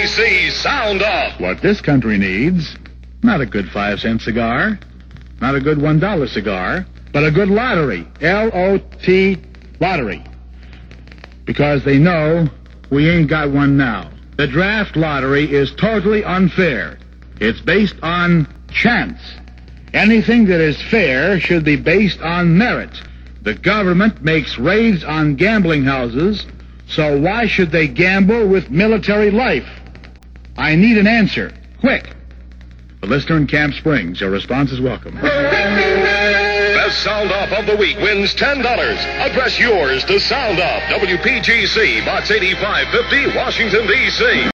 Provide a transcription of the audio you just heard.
WPGC Sound Off. What this country needs, not a good 5-cent cigar, not a good $1 cigar, but a good lottery. L-O-T, lottery. Because they know we ain't got one now. The draft lottery is totally unfair. It's based on chance. Anything that is fair should be based on merit. The government makes raids on gambling houses, so why should they gamble with military life? I need an answer. Quick. The listener in Camp Springs, your response is welcome. Best Sound Off of the week wins $10. Address yours to Sound Off, WPGC, Box 8550, Washington, D.C.